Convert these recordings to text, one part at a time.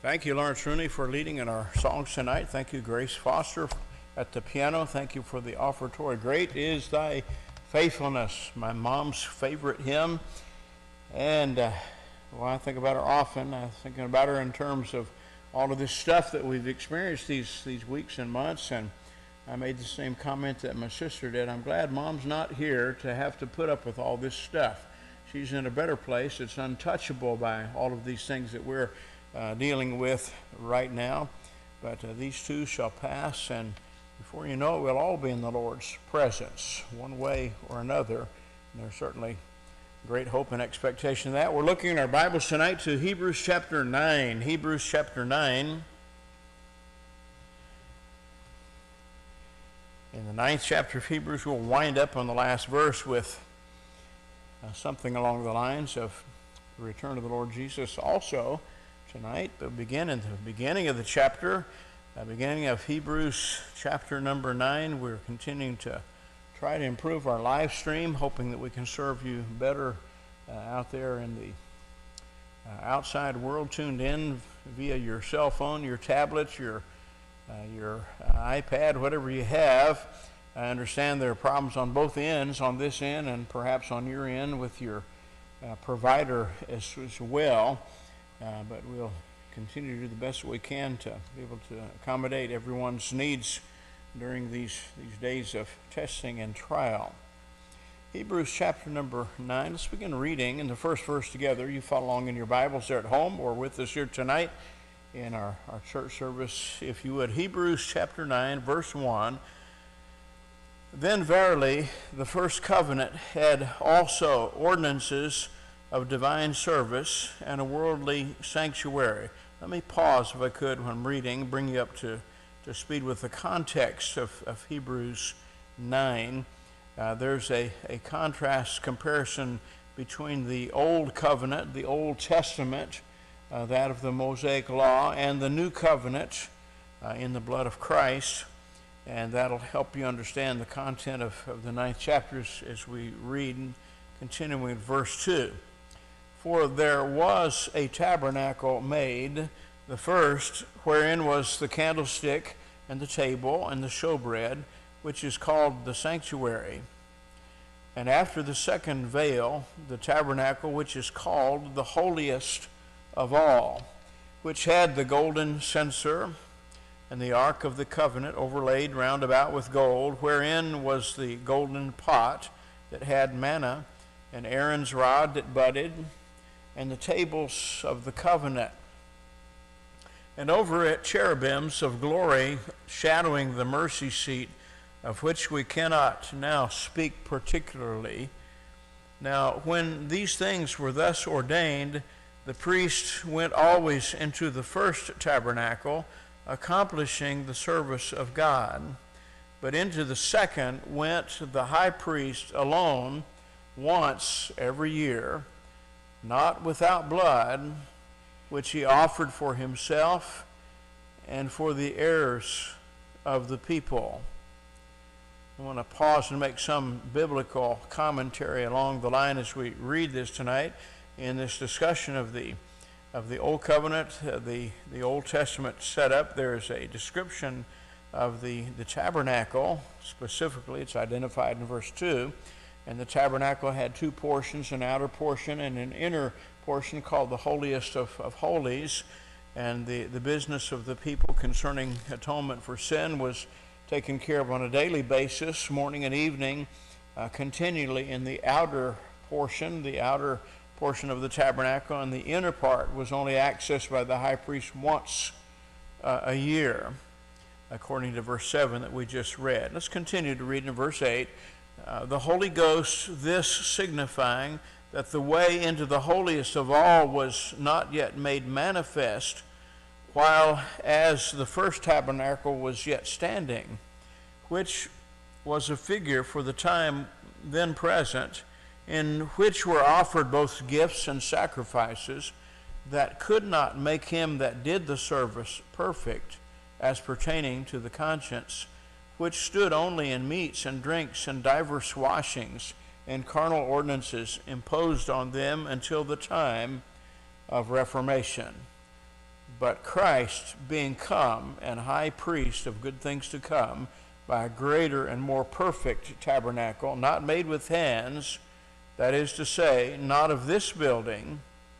Thank you, Lawrence Rooney, for leading in our songs tonight. Thank you, Grace Foster, at the piano. Thank you for the offertory. Great is thy faithfulness, my mom's favorite hymn. And I think about her often. I'm thinking about her in terms of all of this stuff that we've experienced these weeks and months. And I made the same comment that my sister did. I'm glad Mom's not here to have to put up with all this stuff. She's in a better place. It's untouchable by all of these things that we're dealing with right now. But these too shall pass, and before you know it, we'll all be in the Lord's presence, one way or another. And there's certainly great hope and expectation of that. We're looking in our Bibles tonight to Hebrews chapter 9. Hebrews chapter 9. In the 9th chapter of Hebrews, we'll wind up on the last verse with something along the lines of the return of the Lord Jesus also tonight. But begin in the beginning of the chapter, beginning of Hebrews chapter number 9. We're continuing to try to improve our live stream, hoping that we can serve you better out there in the outside world, tuned in via your cell phone, your tablets, your iPad, whatever you have. I understand there are problems on both ends, on this end and perhaps on your end with your provider as well. But we'll continue to do the best that we can to be able to accommodate everyone's needs during these days of testing and trial. Hebrews chapter number 9. Let's begin reading in the first verse together. You follow along in your Bibles there at home or with us here tonight in our church service, if you would. Hebrews chapter 9, verse 1. Then verily the first covenant had also ordinances of divine service and a worldly sanctuary. Let me pause, if I could, when I'm reading, bring you up to speed with the context of Hebrews 9. There's a contrast comparison between the Old Covenant, the Old Testament, that of the Mosaic Law, and the New Covenant in the blood of Christ. And that'll help you understand the content of the 9th chapter as we read, continuing with verse 2. For there was a tabernacle made, the first, wherein was the candlestick and the table and the showbread, which is called the sanctuary. And after the second veil, the tabernacle which is called the holiest of all, which had the golden censer and the ark of the covenant overlaid round about with gold, wherein was the golden pot that had manna, and Aaron's rod that budded, and the tables of the covenant. And over it cherubims of glory shadowing the mercy seat, of which we cannot now speak particularly. Now when these things were thus ordained, the priest went always into the first tabernacle, accomplishing the service of God. But into the second went the high priest alone once every year, not without blood, which he offered for himself and for the heirs of the people. I want to pause and make some biblical commentary along the line as we read this tonight in this discussion of the Old Covenant, the Old Testament setup. There's a description of the tabernacle. Specifically, it's identified in verse 2. And the tabernacle had two portions, an outer portion and an inner portion called the holiest of holies. And the business of the people concerning atonement for sin was taken care of on a daily basis, morning and evening, continually in the outer portion of the tabernacle, and the inner part was only accessed by the high priest once a year, according to verse 7 that we just read. Let's continue to read in verse 8. The Holy Ghost, this signifying that the way into the holiest of all was not yet made manifest, while as the first tabernacle was yet standing, which was a figure for the time then present, in which were offered both gifts and sacrifices that could not make him that did the service perfect, as pertaining to the conscience, which stood only in meats and drinks and divers washings and carnal ordinances imposed on them until the time of Reformation. But Christ, being come and high priest of good things to come, by a greater and more perfect tabernacle, not made with hands, that is to say, not of this building,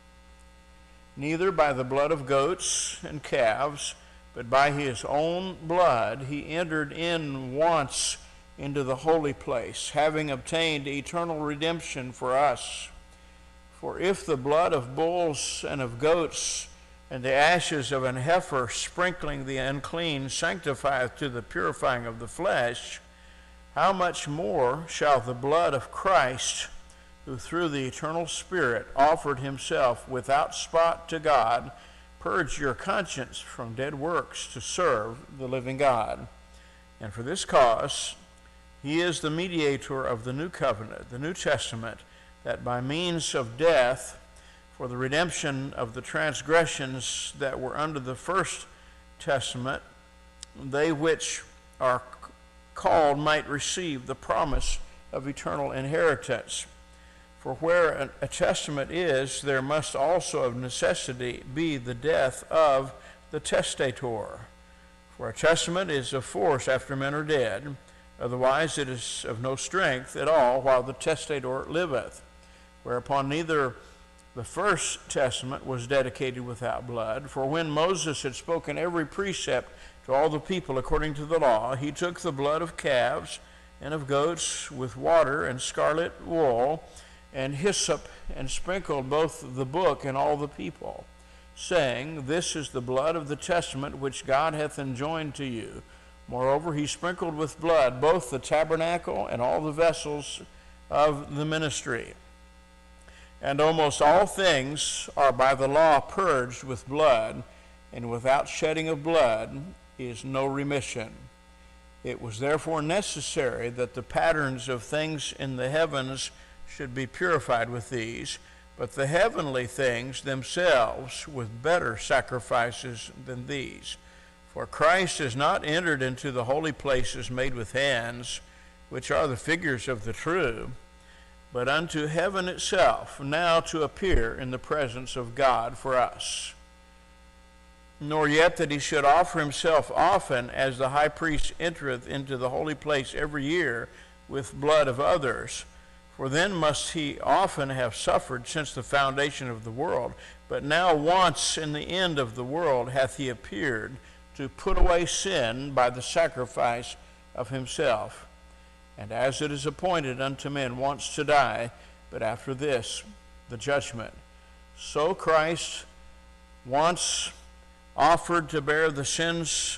neither by the blood of goats and calves, but by his own blood he entered in once into the holy place, having obtained eternal redemption for us. For if the blood of bulls and of goats and the ashes of an heifer sprinkling the unclean sanctifieth to the purifying of the flesh, how much more shall the blood of Christ, who through the eternal Spirit offered himself without spot to God, purge your conscience from dead works to serve the living God? And for this cause he is the mediator of the new covenant, the New Testament, that by means of death, for the redemption of the transgressions that were under the first testament, they which are called might receive the promise of eternal inheritance. For where a testament is, there must also of necessity be the death of the testator. For a testament is of force after men are dead, otherwise it is of no strength at all while the testator liveth. Whereupon neither the first testament was dedicated without blood, for when Moses had spoken every precept to all the people according to the law, he took the blood of calves and of goats with water and scarlet wool and hyssop, and sprinkled both the book and all the people, saying, This is the blood of the testament which God hath enjoined to you. Moreover, he sprinkled with blood both the tabernacle and all the vessels of the ministry. And almost all things are by the law purged with blood, and without shedding of blood is no remission. It was therefore necessary that the patterns of things in the heavens should be purified with these, but the heavenly things themselves with better sacrifices than these. For Christ has not entered into the holy places made with hands, which are the figures of the true, but unto heaven itself, now to appear in the presence of God for us. Nor yet that he should offer himself often, as the high priest entereth into the holy place every year with blood of others. For then must he often have suffered since the foundation of the world. But now once in the end of the world hath he appeared to put away sin by the sacrifice of himself. And as it is appointed unto men once to die, but after this the judgment, so Christ was once offered to bear the sins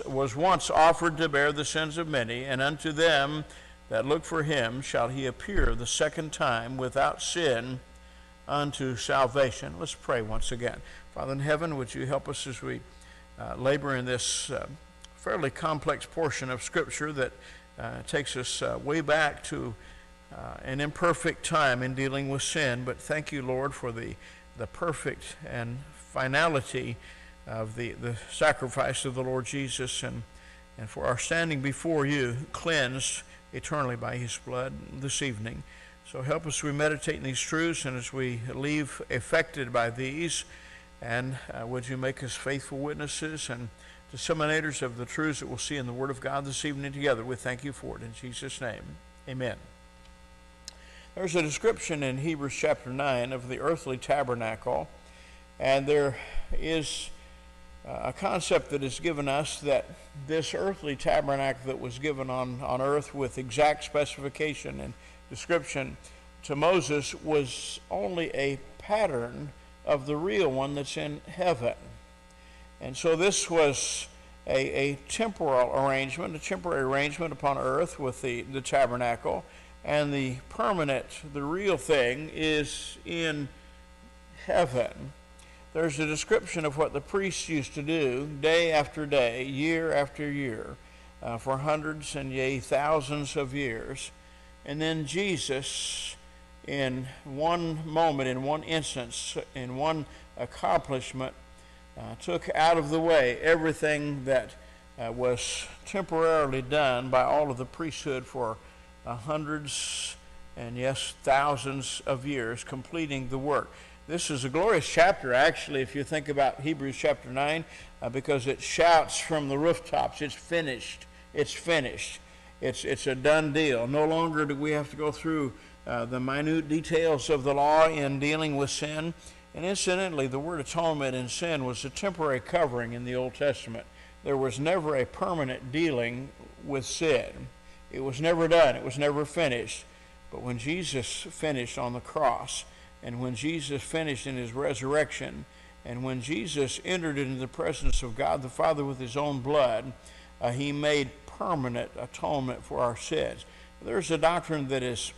of many, and unto them that look for him shall he appear the second time without sin unto salvation. Let's pray once again. Father in heaven, would you help us as we labor in this fairly complex portion of Scripture that takes us way back to an imperfect time in dealing with sin. But thank you, Lord, for the perfect and finality of the sacrifice of the Lord Jesus, and for our standing before you cleansed eternally by his blood this evening. So help us as we meditate in these truths, and as we leave affected by these, and would you make us faithful witnesses and disseminators of the truths that we'll see in the Word of God this evening together. We thank you for it in Jesus' name. Amen. There's a description in Hebrews chapter 9 of the earthly tabernacle, and there is a concept that is given us that this earthly tabernacle that was given on earth with exact specification and description to Moses was only a pattern of the real one that's in heaven. And so this was a temporal arrangement, a temporary arrangement upon earth with the tabernacle, and the permanent, the real thing is in heaven. There's a description of what the priests used to do day after day, year after year, for hundreds and yea, thousands of years. And then Jesus, in one moment, in one instance, in one accomplishment, took out of the way everything that was temporarily done by all of the priesthood for hundreds and yes, thousands of years, completing the work. This is a glorious chapter, actually, if you think about Hebrews chapter 9, because it shouts from the rooftops, it's finished, it's finished. It's a done deal. No longer do we have to go through the minute details of the law in dealing with sin. And incidentally, the word atonement in sin was a temporary covering in the Old Testament. There was never a permanent dealing with sin. It was never done. It was never finished. But when Jesus finished on the cross, and when Jesus finished in his resurrection, and when Jesus entered into the presence of God the Father with his own blood, he made permanent atonement for our sins. There's a doctrine that is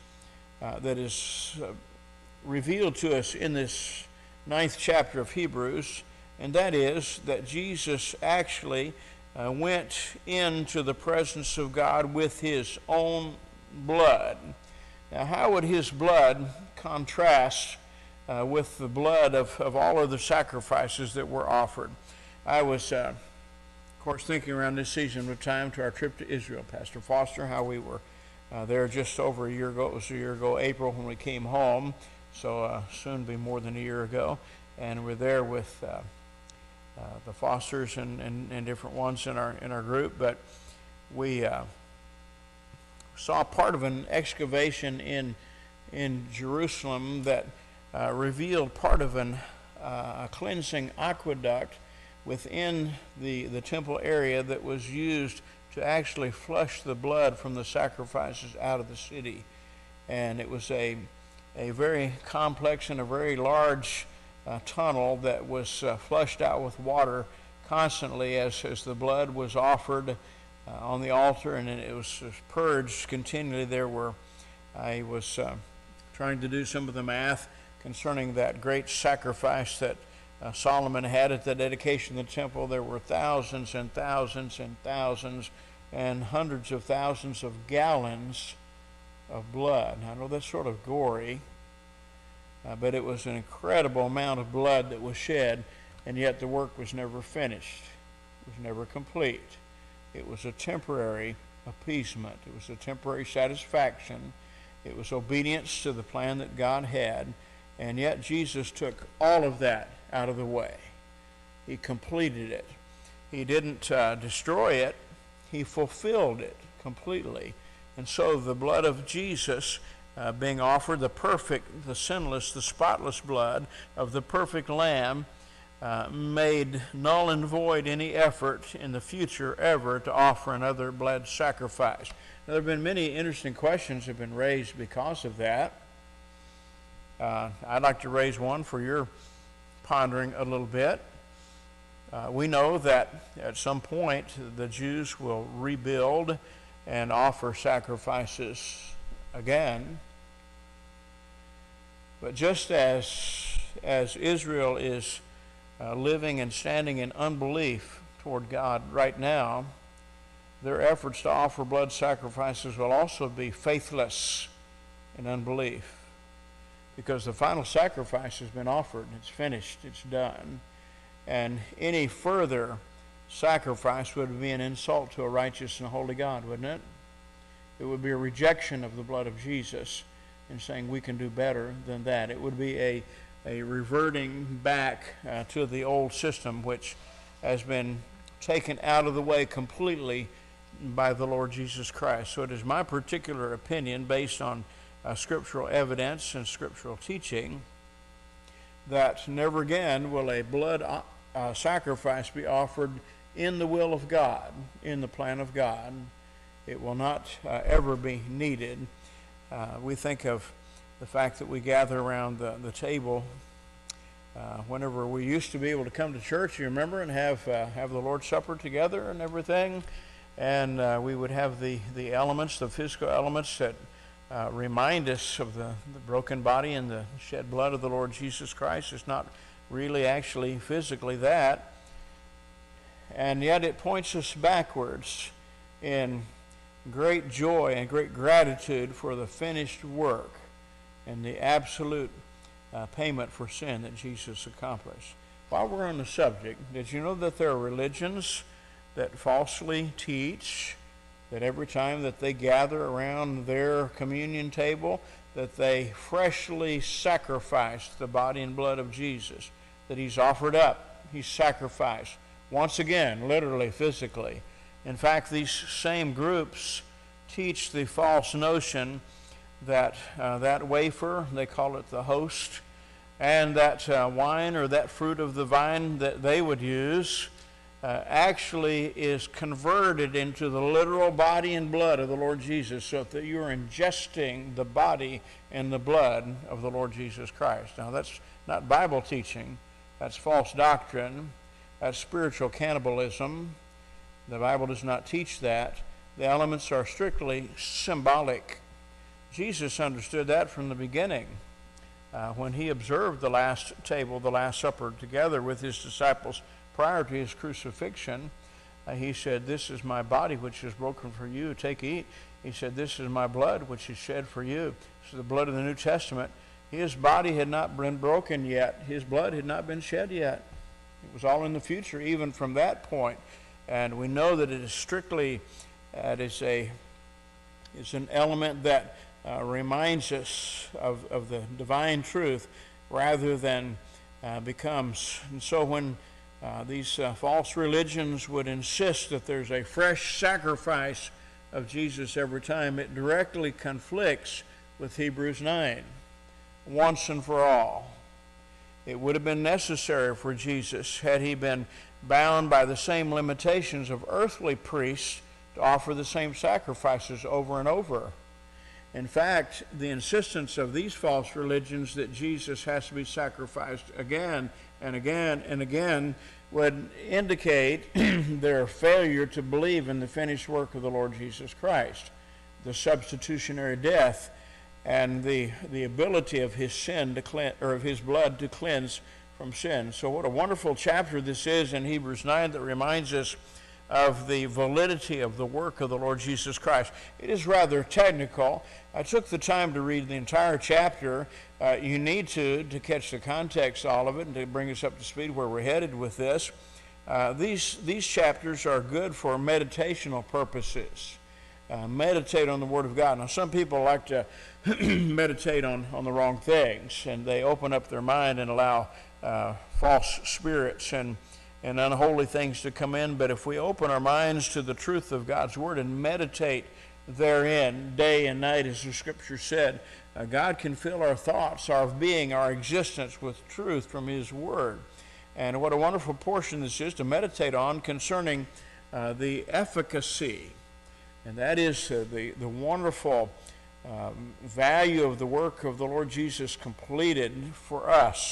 revealed to us in this 9th chapter of Hebrews, and that is that Jesus actually went into the presence of God with his own blood. Now, how would his blood contrast with the blood of all of the sacrifices that were offered? I was, of course, thinking around this season of time to our trip to Israel, Pastor Foster, how we were there just over a year ago. It was a year ago, April, when we came home, so soon be more than a year ago. And we're there with the Fosters and different ones in our group. But we saw part of an excavation in Jerusalem that revealed part of a cleansing aqueduct within the temple area that was used to actually flush the blood from the sacrifices out of the city. And it was a very complex and a very large tunnel that was flushed out with water constantly as the blood was offered on the altar, and it was purged continually. I was trying to do some of the math concerning that great sacrifice that Solomon had at the dedication of the temple. There were thousands and thousands and thousands and hundreds of thousands of gallons of blood. I know that's sort of gory, but it was an incredible amount of blood that was shed, and yet the work was never finished. It was never complete. It was a temporary appeasement. It was a temporary satisfaction. It was obedience to the plan that God had, and yet Jesus took all of that out of the way. He completed it. He didn't destroy it. He fulfilled it completely. And so the blood of Jesus being offered, the perfect, the sinless, the spotless blood of the perfect Lamb, made null and void any effort in the future ever to offer another blood sacrifice. Now, there have been many interesting questions that have been raised because of that. I'd like to raise one for your pondering a little bit. We know that at some point the Jews will rebuild and offer sacrifices again. But just as Israel is living and standing in unbelief toward God right now, their efforts to offer blood sacrifices will also be faithless in unbelief, because the final sacrifice has been offered. It's finished. It's done. And any further sacrifice would be an insult to a righteous and a holy God, wouldn't it? It would be a rejection of the blood of Jesus and saying we can do better than that. It would be a reverting back to the old system, which has been taken out of the way completely by the Lord Jesus Christ. So it is my particular opinion, based on scriptural evidence and scriptural teaching, that never again will a blood sacrifice be offered in the will of God, in the plan of God. It will not ever be needed. We think of the fact that we gather around the table whenever we used to be able to come to church, you remember, and have the Lord's Supper together and everything. And we would have the elements, the physical elements that remind us of the broken body and the shed blood of the Lord Jesus Christ. It's not really actually physically that. And yet it points us backwards in great joy and great gratitude for the finished work and the absolute payment for sin that Jesus accomplished. While we're on the subject, did you know that there are religions that falsely teach that every time that they gather around their communion table, that they freshly sacrifice the body and blood of Jesus, that he's offered up, he's sacrificed, once again, literally, physically. In fact, these same groups teach the false notion that that wafer, they call it the host, and that wine or that fruit of the vine that they would use actually is converted into the literal body and blood of the Lord Jesus, so that you're ingesting the body and the blood of the Lord Jesus Christ. Now, that's not Bible teaching. That's false doctrine. That's spiritual cannibalism. The Bible does not teach that. The elements are strictly symbolic. Jesus understood that from the beginning. When he observed the last table, the Last Supper, together with his disciples prior to his crucifixion, he said, "This is my body which is broken for you. Take, eat." He said, "This is my blood which is shed for you." This is the blood of the New Testament. His body had not been broken yet. His blood had not been shed yet. It was all in the future, even from that point. And we know that it is strictly, it's an element that reminds us of the divine truth rather than becomes. And so when these false religions would insist that there's a fresh sacrifice of Jesus every time, it directly conflicts with Hebrews 9, once and for all. It would have been necessary for Jesus, had he been bound by the same limitations of earthly priests, to offer the same sacrifices over and over. In fact, the insistence of these false religions that Jesus has to be sacrificed again and again and again would indicate their failure to believe in the finished work of the Lord Jesus Christ, the substitutionary death, and the ability of his sin to cleanse, or of his blood to cleanse from sin. So what a wonderful chapter this is in Hebrews 9 that reminds us of the validity of the work of the Lord Jesus Christ. It is rather technical. I took the time to read the entire chapter. You need to catch the context, all of it, and to bring us up to speed where we're headed with this. These chapters are good for meditational purposes. Meditate on the Word of God. Now, some people like to meditate on the wrong things, and they open up their mind and allow false spirits and unholy things to come in. But if we open our minds to the truth of God's Word and meditate therein day and night, as the Scripture said, God can fill our thoughts, our being, our existence with truth from His Word. And what a wonderful portion this is to meditate on concerning the efficacy, and that is the wonderful value of the work of the Lord Jesus completed for us.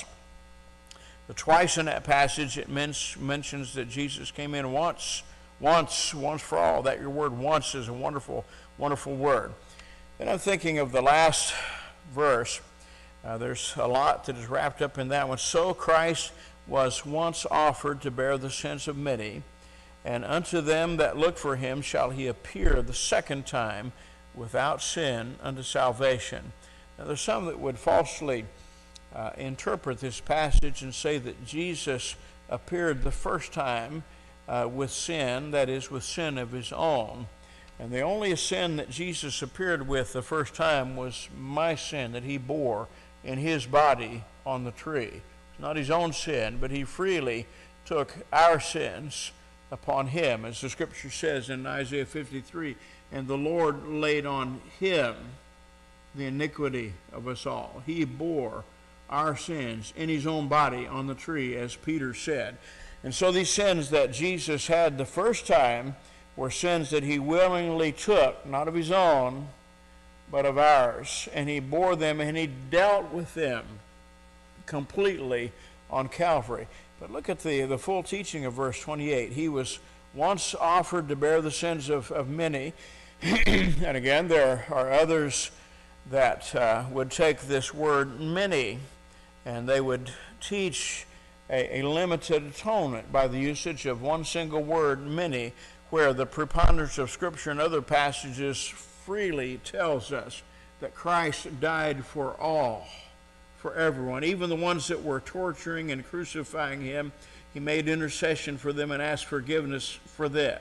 Twice in that passage it mentions that Jesus came in once for all. That your word once is a wonderful, wonderful word. And I'm thinking of the last verse. There's a lot that is wrapped up in that one. So Christ was once offered to bear the sins of many, and unto them that look for him shall he appear the second time without sin unto salvation. Now there's some that would falsely interpret this passage and say that Jesus appeared the first time with sin, that is, with sin of his own. And the only sin that Jesus appeared with the first time was my sin that he bore in his body on the tree. It's not his own sin, but he freely took our sins upon him, as the Scripture says in Isaiah 53, and the Lord laid on him the iniquity of us all. He bore our sins in his own body on the tree, as Peter said. And so these sins that Jesus had the first time were sins that he willingly took, not of his own, but of ours. And he bore them and he dealt with them completely on Calvary. But look at the full teaching of verse 28. He was once offered to bear the sins of many. And again, there are others that would take this word many, and they would teach a limited atonement by the usage of one single word, many, where the preponderance of Scripture and other passages freely tells us that Christ died for all, for everyone, even the ones that were torturing and crucifying him. He made intercession for them and asked forgiveness for them.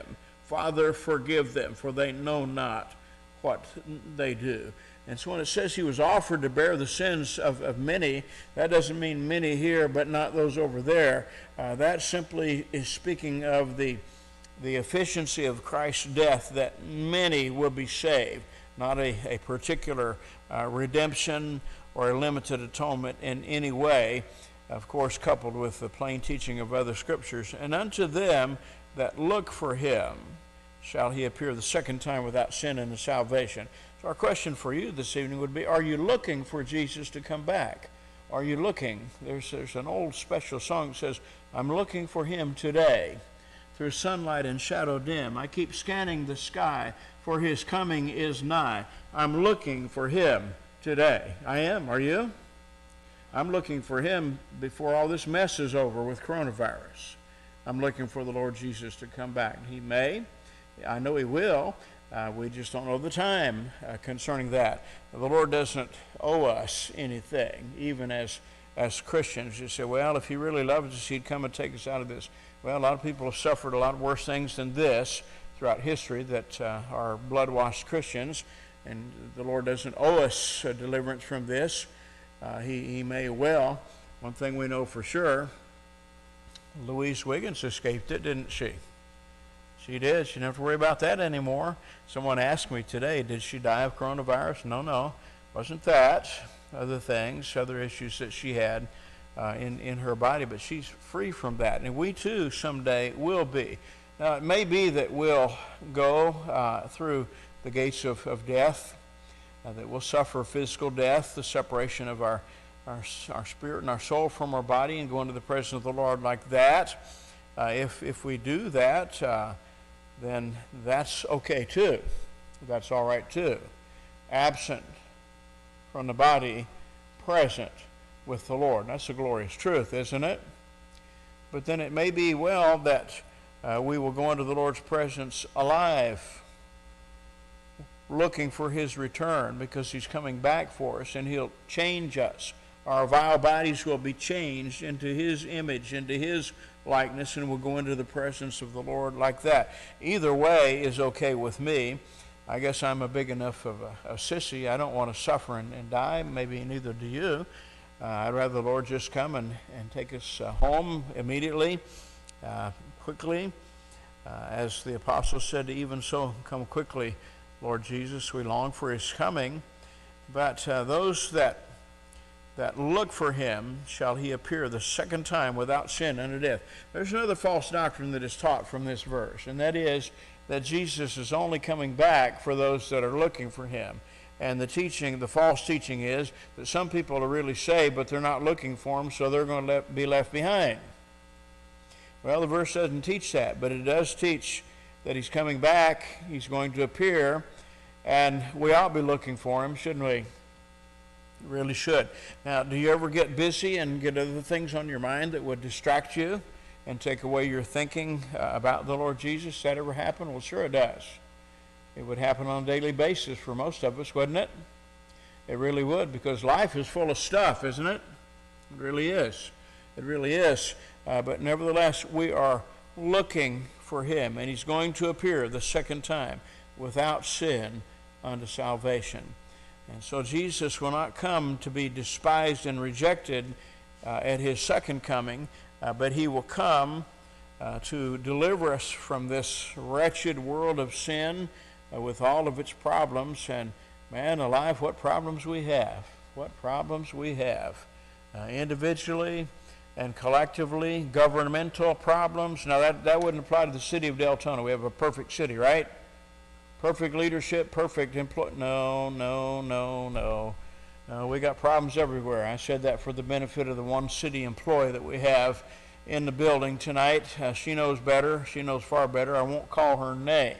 Father, forgive them, for they know not what they do. And so when it says he was offered to bear the sins of many, that doesn't mean many here, but not those over there. That simply is speaking of the efficiency of Christ's death, that many will be saved, not a particular redemption or a limited atonement in any way, of course, coupled with the plain teaching of other scriptures. And unto them that look for him shall he appear the second time without sin unto salvation. So our question for you this evening would be, are you looking for Jesus to come back? Are you looking? There's an old special song that says, I'm looking for him today. Through sunlight and shadow dim, I keep scanning the sky, for his coming is nigh. I'm looking for him today. I am. Are you? I'm looking for him before all this mess is over with coronavirus. I'm looking for the Lord Jesus to come back. He may. I know he will. We just don't know the time concerning that. The Lord doesn't owe us anything, even as Christians. You say, well, if he really loves us, he'd come and take us out of this. Well, a lot of people have suffered a lot worse things than this throughout history that are blood-washed Christians, and the Lord doesn't owe us a deliverance from this. He may well. One thing we know for sure, Louise Wiggins escaped it, didn't she? She did. She didn't have to worry about that anymore. Someone asked me today, did she die of coronavirus? No. Wasn't that. Other things, other issues that she had in her body, but she's free from that. And we too someday will be. Now, it may be that we'll go through the gates of death, that we'll suffer physical death, the separation of our spirit and our soul from our body, and go into the presence of the Lord like that. If we do that, then that's okay too. That's all right too. Absent from the body, present with the Lord. That's a glorious truth, isn't it? But then it may be well that we will go into the Lord's presence alive, looking for his return, because he's coming back for us, and he'll change us. Our vile bodies will be changed into his image, into his likeness, and we'll go into the presence of the Lord like that. Either way is okay with me. I guess I'm a big enough of a sissy. I don't want to suffer and die. Maybe neither do you. I'd rather the Lord just come and take us home immediately, quickly. As the apostle said, even so, come quickly, Lord Jesus. We long for his coming. But those that look for him shall he appear the second time without sin unto death. There's another false doctrine that is taught from this verse, and that is that Jesus is only coming back for those that are looking for him. And the false teaching is that some people are really saved, but they're not looking for him, so they're going to be left behind. Well, the verse doesn't teach that, but it does teach that he's coming back, he's going to appear, and we ought to be looking for him, shouldn't we? Really should. Now, do you ever get busy and get other things on your mind that would distract you and take away your thinking about the Lord Jesus? Does that ever happen? Well, sure it does. It would happen on a daily basis for most of us, wouldn't it? It really would, because life is full of stuff, isn't it? It really is. It really is. But nevertheless, we are looking for him, and he's going to appear the second time without sin unto salvation. And so Jesus will not come to be despised and rejected at his second coming, but he will come to deliver us from this wretched world of sin with all of its problems. And man alive, what problems we have. What problems we have. Individually and collectively, governmental problems. Now that wouldn't apply to the city of Deltona. We have a perfect city, right? Perfect leadership, perfect employee. No. We got problems everywhere. I said that for the benefit of the one city employee that we have in the building tonight. She knows better. She knows far better. I won't call her name.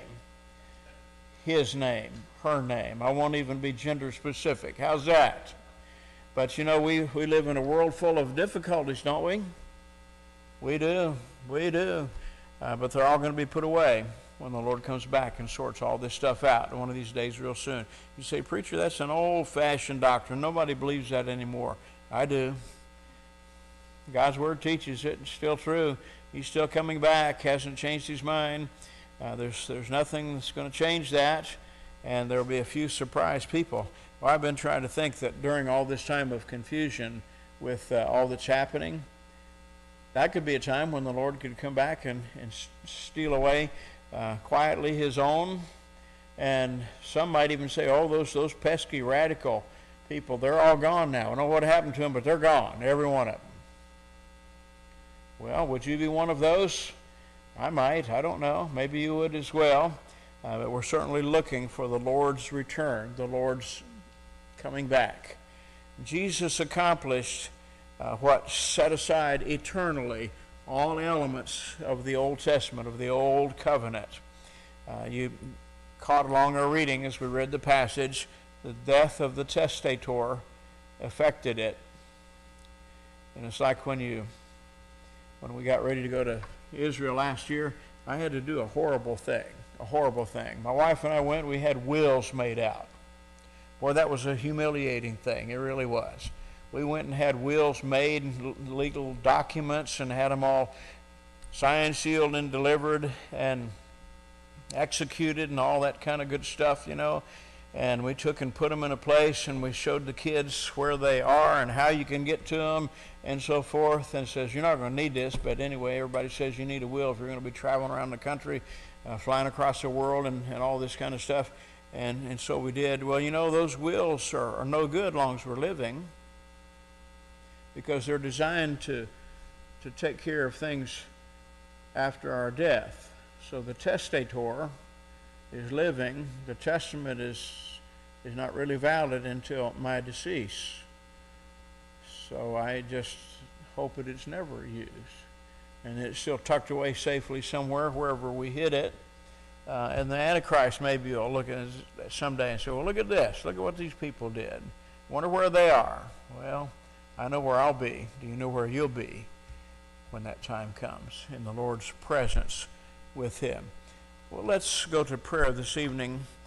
His name. Her name. I won't even be gender specific. How's that? But you know, we live in a world full of difficulties, don't we? We do. But they're all going to be put away when the Lord comes back and sorts all this stuff out one of these days real soon. You say, preacher, that's an old-fashioned doctrine. Nobody believes that anymore. I do. God's word teaches it. It's still true. He's still coming back. Hasn't changed his mind. There's nothing that's going to change that, and there will be a few surprised people. Well, I've been trying to think that during all this time of confusion with all that's happening, that could be a time when the Lord could come back and steal away quietly his own. And some might even say, oh, those pesky radical people, they're all gone now. I don't know what happened to them, but they're gone, every one of them. Well, would you be one of those? I might. I don't know. Maybe you would as well. But we're certainly looking for the Lord's return, the Lord's coming back. Jesus accomplished what set aside eternally all elements of the Old Testament, of the Old Covenant. You caught along our reading as we read the passage. The death of the testator affected it. And it's like when we got ready to go to Israel last year, I had to do a horrible thing. My wife and I went, we had wills made out. Boy, that was a humiliating thing. It really was. We went and had wills made, legal documents, and had them all signed, sealed, and delivered, and executed, and all that kind of good stuff, And we took and put them in a place, and we showed the kids where they are and how you can get to them and so forth. And it says, you're not going to need this, but anyway, everybody says you need a will if you're going to be traveling around the country, flying across the world and all this kind of stuff. And so we did. Well, those wills are no good as long as we're living, because they're designed to take care of things after our death. So the testator is living. The testament is not really valid until my decease. So I just hope that it's never used, and it's still tucked away safely somewhere, wherever we hid it. And the Antichrist maybe will look at it someday and say, well, look at this. Look at what these people did. Wonder where they are. Well, I know where I'll be. Do you know where you'll be when that time comes? In the Lord's presence with him. Well, let's go to prayer this evening.